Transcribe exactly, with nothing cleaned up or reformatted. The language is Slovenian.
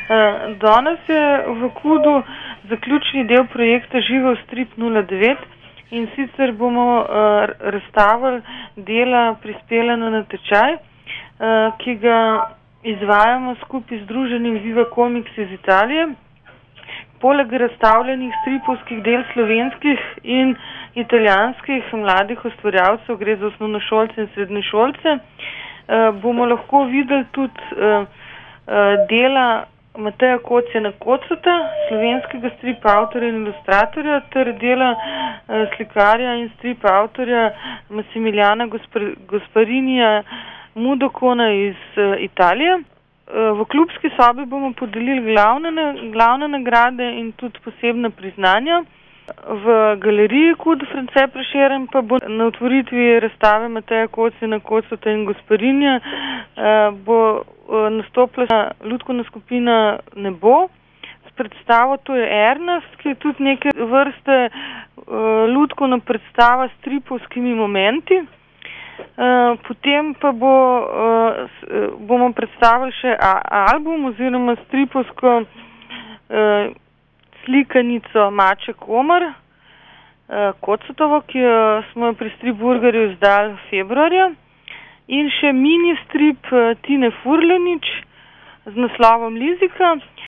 Danes je v Kudu zaključni del projekta Živel strip nula devet in sicer bomo razstavili dela prispelana na tečaj, ki ga izvajamo skupaj z združenjem Viva Comics iz Italije. Poleg razstavljenih stripovskih del slovenskih in italijanskih mladih ustvarjalcev, gre za osnovnošolce in srednješolce, bomo lahko videli tudi dela Mateja Kocjana Kocota, slovenskega strip avtorja in ilustratorja, ter dela slikarja in strip avtorja Massimiliana Gasparinija Mudokona iz Italije. V klubski sobi bomo podelili glavne, glavne nagrade in tudi posebna priznanja. V galeriji Kud France Prešeren pa bo na otvoritvi razstave Mateja Kocjana Kocota in Gasparinija bo nastopila lutkovna skupina Nebo s predstavo To je Ernest, ki je tudi neke vrste lutkovna predstava s stripovskimi momenti. Potem pa bo, bomo predstavili še album oziroma stripovsko slikanico Maček Omar Kocotovo, ki jo smo pri Stripburgerju izdali februarja, in še mini strip Tine Furlenič z naslovom Lizika.